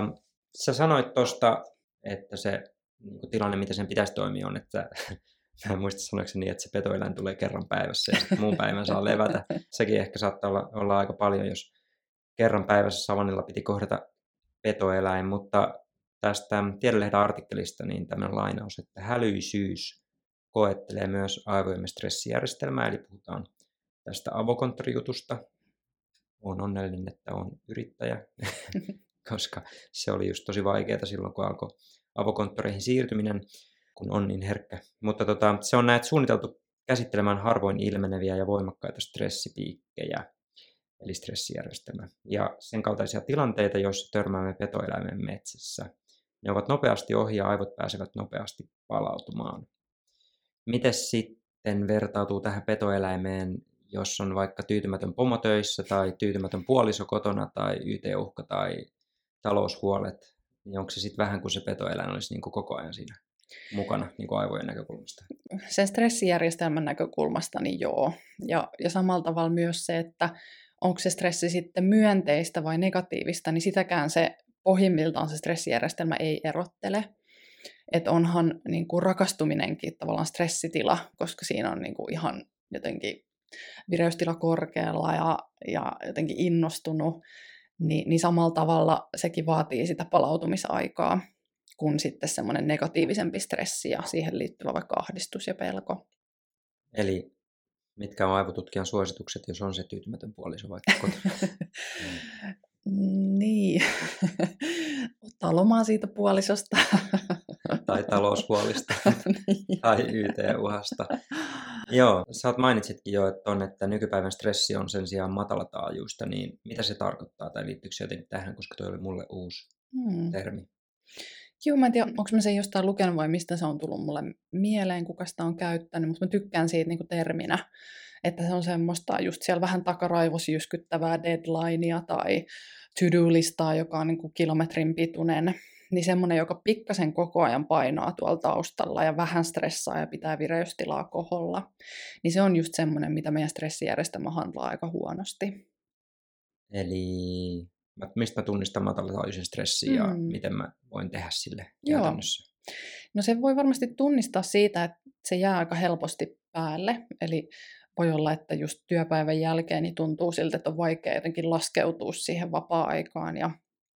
sä sanoit tuosta, että se niin tilanne, mitä sen pitäisi toimia, on, että mä en muista sanoiksi niin, että se petoeläin tulee kerran päivässä ja sitten muun päivän saa levätä. Sekin ehkä saattaa olla aika paljon, jos kerran päivässä savannilla piti kohdata petoeläin, mutta tästä Tiedelehden artikkelista niin tämmöinen lainaus, että hälyisyys koettelee myös aivojemme stressijärjestelmää, eli puhutaan tästä avokonttorijutusta. Olen onnellinen, että olen yrittäjä, koska se oli just tosi vaikeaa silloin, kun alkoi avokonttoreihin siirtyminen, kun on niin herkkä. Mutta se on näet suunniteltu käsittelemään harvoin ilmeneviä ja voimakkaita stressipiikkejä, eli stressijärjestelmä. Ja sen kaltaisia tilanteita, joissa törmäämme petoeläimen metsässä. Ne ovat nopeasti ohi ja aivot pääsevät nopeasti palautumaan. Mites sitten vertautuu tähän petoeläimeen, jos on vaikka tyytymätön pomo töissä tai tyytymätön puoliso kotona tai YT-uhka tai taloushuolet, niin onko se sitten vähän kuin se petoeläin olisi niin kuin koko ajan siinä mukana niin kuin aivojen näkökulmasta? Sen stressijärjestelmän näkökulmasta niin joo. Ja samalla tavalla myös se, että onko se stressi sitten myönteistä vai negatiivista, niin sitäkään se pohjimmiltaan se stressijärjestelmä ei erottele. Että onhan niin kuin rakastuminenkin tavallaan stressitila, koska siinä on niin kuin ihan jotenkin vireystila korkealla ja jotenkin innostunut, niin samalla tavalla sekin vaatii sitä palautumisaikaa kuin sitten semmoinen negatiivisempi stressi ja siihen liittyvä vaikka ahdistus ja pelko. Eli mitkä on aivotutkijan suositukset, jos on se tyytymätön puoliso vaikka kotona? Niin, ottaa lomaa siitä puolisosta. Tai taloushuolista, tai YT-uhasta. Joo, sä mainitsitkin jo, että nykypäivän stressi on sen sijaan matalataajuista, niin mitä se tarkoittaa, tai liittyykö se jotenkin tähän, koska toi oli mulle uusi termi? Joo, mä en tiedä, onko mä sen jostain lukenut vai mistä se on tullut mulle mieleen, kuka sitä on käyttänyt, mutta mä tykkään siitä niin kuin terminä, että se on semmoista just siellä vähän takaraivossa jyskyttävää deadlinea tai to-do-listaa, joka on niin kuin kilometrin pituinen, niin semmoinen, joka pikkasen koko ajan painaa tuolla taustalla ja vähän stressaa ja pitää vireystilaa koholla, niin se on just semmoinen, mitä meidän stressijärjestelmä handlaa aika huonosti. Eli mistä mä tunnistan matalataajuisen stressin ja miten mä voin tehdä sille käytännössä? No se voi varmasti tunnistaa siitä, että se jää aika helposti päälle, eli voi olla, että just työpäivän jälkeen niin tuntuu siltä, että on vaikea jotenkin laskeutua siihen vapaa-aikaan ja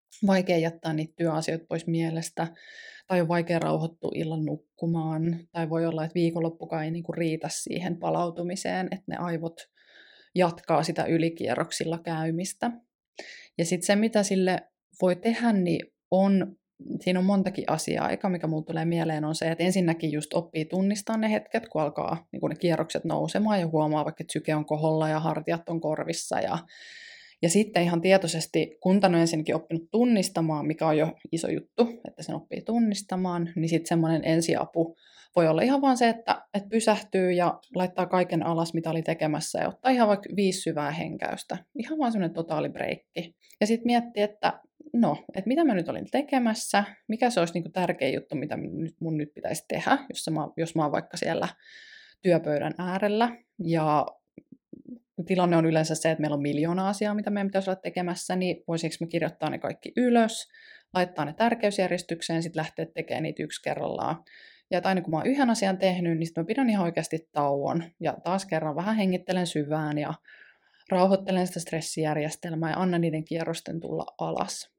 vaikea jättää niitä työasioita pois mielestä, tai on vaikea rauhoittua illan nukkumaan, tai voi olla, että viikonloppukaan ei niinku riitä siihen palautumiseen, että ne aivot jatkaa sitä ylikierroksilla käymistä. Ja sitten se, mitä sille voi tehdä, niin siinä on montakin asiaa. Eka, mikä mulle tulee mieleen, on se, että ensinnäkin just oppii tunnistaa ne hetket, kun alkaa niin kun ne kierrokset nousemaan ja huomaa vaikka, että syke on koholla ja hartiat on korvissa. Ja sitten ihan tietoisesti, kun on ensinnäkin oppinut tunnistamaan, mikä on jo iso juttu, että sen oppii tunnistamaan, niin sitten semmoinen ensiapu voi olla ihan vaan se, että pysähtyy ja laittaa kaiken alas, mitä oli tekemässä, ja ottaa ihan vaikka 5 syvää henkäystä. Ihan vaan semmoinen totaalibreikki. Ja sitten miettii, että mitä mä nyt olin tekemässä, mikä se olisi niinku tärkein juttu, mitä mun nyt pitäisi tehdä, jos mä oon vaikka siellä työpöydän äärellä. Ja tilanne on yleensä se, että meillä on 1 miljoona asiaa, mitä meidän pitäisi olla tekemässä, niin voisinko me kirjoittaa ne kaikki ylös, laittaa ne tärkeysjärjestykseen, sitten lähteä tekemään niitä yksi kerrallaan. Ja että aina kun mä oon yhden asian tehnyt, niin sitten mä pidän ihan oikeasti tauon. Ja taas kerran vähän hengittelen syvään ja rauhoittelen sitä stressijärjestelmää ja annan niiden kierrosten tulla alas.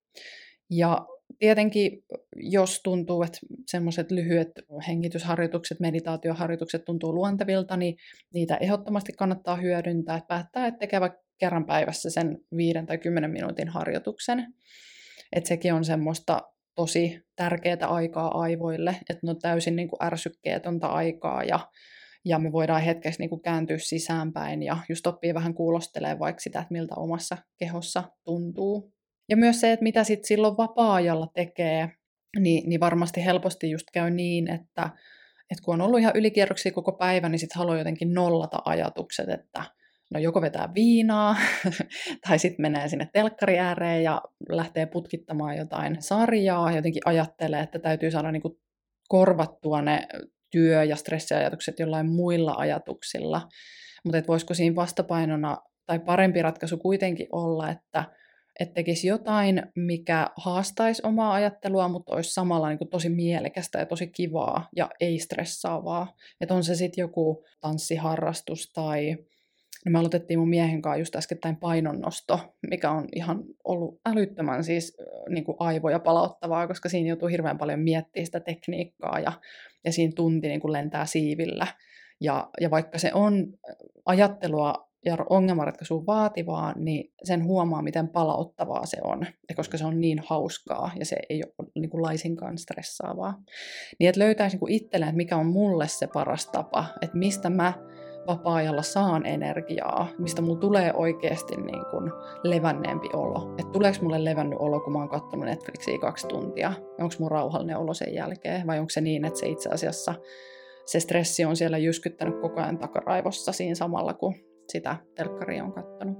Ja tietenkin, jos tuntuu, että semmoiset lyhyet hengitysharjoitukset, meditaatioharjoitukset tuntuu luontevilta, niin niitä ehdottomasti kannattaa hyödyntää. Että päättää, että tekee vaikka kerran päivässä sen 5 tai 10 minuutin harjoituksen. Että sekin on semmoista tosi tärkeää aikaa aivoille, että ne on täysin niin kuin ärsykkeetöntä aikaa ja me voidaan hetkessä niin kuin kääntyä sisäänpäin ja just oppii vähän kuulostelemaan vaikka sitä, että miltä omassa kehossa tuntuu. Ja myös se, että mitä sitten silloin vapaa-ajalla tekee, niin varmasti helposti just käy niin, että kun on ollut ihan ylikierroksia koko päivä, niin sitten haluaa jotenkin nollata ajatukset, että no joko vetää viinaa, tai sitten menee sinne telkkari ääreen ja lähtee putkittamaan jotain sarjaa, jotenkin ajattelee, että täytyy saada niinku korvattua ne työ- ja stressiajatukset jollain muilla ajatuksilla. Mutta voisiko siinä vastapainona tai parempi ratkaisu kuitenkin olla, että tekisi jotain, mikä haastaisi omaa ajattelua, mutta olisi samalla niin kuin tosi mielekästä ja tosi kivaa ja ei stressaavaa. Että on se sitten joku tanssiharrastus tai me aloitettiin mun miehen kanssa just äskettäin painonnosto, mikä on ihan ollut älyttömän siis niin kuin aivoja palauttavaa, koska siinä joutuu hirveän paljon miettimään sitä tekniikkaa ja siinä tunti niin kuin lentää siivillä. Ja vaikka se on ajattelua ja ongelmanratkaisua vaativaa, niin sen huomaa, miten palauttavaa se on, ja koska se on niin hauskaa ja se ei ole niin kuin laisinkaan stressaavaa. Niin että löytäisi niin kuin itselleen, että mikä on mulle se paras tapa, että mistä mä vapaa-ajalla saan energiaa, mistä mulla tulee oikeasti niin kuin levänneempi olo. Että tuleeko mulle levännyt olo, kun mä oon katsonut Netflixiä 2 tuntia? Onko mun rauhallinen olo sen jälkeen? Vai onko se niin, että se itse asiassa se stressi on siellä jyskyttänyt koko ajan takaraivossa siinä samalla, kun sitä telkkaria on katsonut?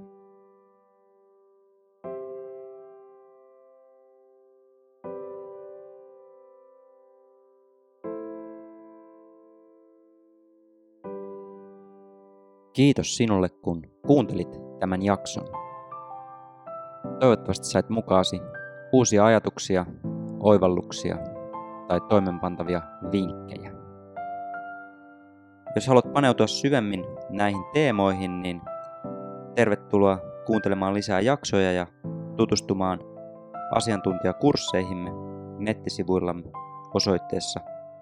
Kiitos sinulle, kun kuuntelit tämän jakson. Toivottavasti sait mukaasi uusia ajatuksia, oivalluksia tai toimenpantavia vinkkejä. Jos haluat paneutua syvemmin näihin teemoihin, niin tervetuloa kuuntelemaan lisää jaksoja ja tutustumaan asiantuntijakursseihimme nettisivuillamme osoitteessa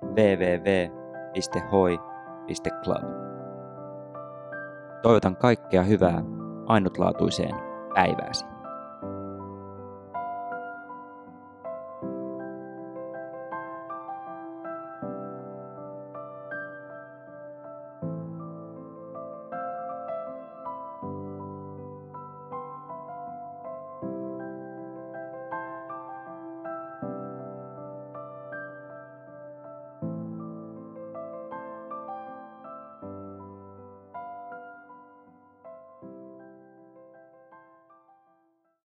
www.hoi.club. Toivotan kaikkea hyvää ainutlaatuiseen päivääsi.